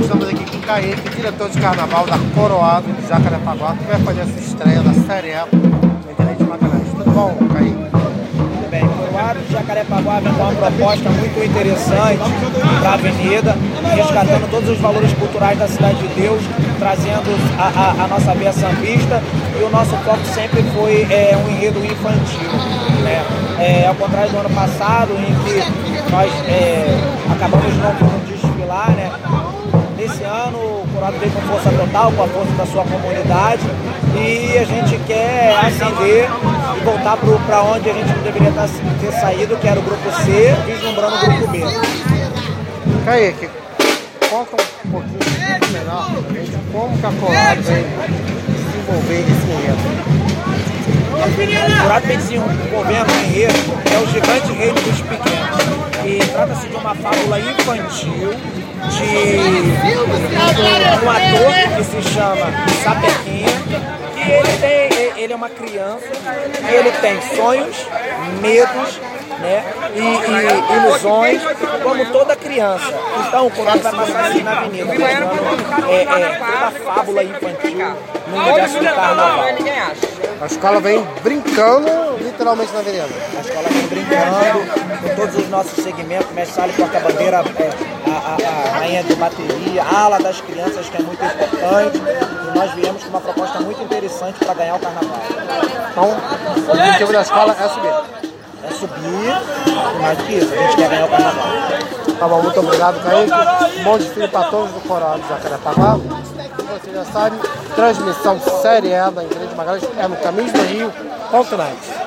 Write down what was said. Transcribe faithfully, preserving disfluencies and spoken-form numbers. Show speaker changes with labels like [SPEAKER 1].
[SPEAKER 1] estamos aqui com o Kaique, diretor de carnaval da Coroado de Jacarepaguá, que vai fazer essa estreia da Série A na Grande Magalhães. Tudo bom, Kaique?
[SPEAKER 2] Tudo bem. Coroado de Jacarepaguá vem com uma proposta muito interessante para a Avenida, resgatando todos os valores culturais da Cidade de Deus, trazendo a, a, a nossa veia sambista, e o nosso foco sempre foi é, um enredo infantil, né? É, ao contrário do ano passado, em que nós é, acabamos não podendo desfilar, né? Nesse ano o Coroado veio com força total, com a força da sua comunidade, e a gente quer ascender e voltar para onde a gente não deveria ter saído, que era o grupo C, vislumbrando o grupo B.
[SPEAKER 1] Kaique, conta um pouquinho melhor pra gente como que a Coroado vem desenvolver esse enredo.
[SPEAKER 2] O Coroado vem desenvolvendo um enredo que é o Gigante Reino dos Pequenos, e trata-se de uma fábula infantil de um ator que se chama Sapequinha, que ele, tem, ele é uma criança e ele tem sonhos, medos, né, e, e ilusões, como toda criança. Então o Coroado vai passar assim na avenida, é, é, toda a fábula infantil no universo do carnaval.
[SPEAKER 1] A escola vem brincando literalmente na avenida.
[SPEAKER 2] A escola vem brincando com todos os nossos segmentos, mestre porta-bandeira, é, a, a, a rainha de bateria, a ala das crianças, que é muito importante, e nós viemos com uma proposta muito interessante para ganhar o carnaval.
[SPEAKER 1] Então, o objetivo da escola é subir.
[SPEAKER 2] É subir, e mais do que isso, a gente quer ganhar o carnaval.
[SPEAKER 1] Tá bom, muito obrigado, Kaique. Bom desfile para todos do Coroado de Jacarepaguá. Você já sabe, transmissão Série A da Grande Magalhães é no Caminho do Rio ponto net.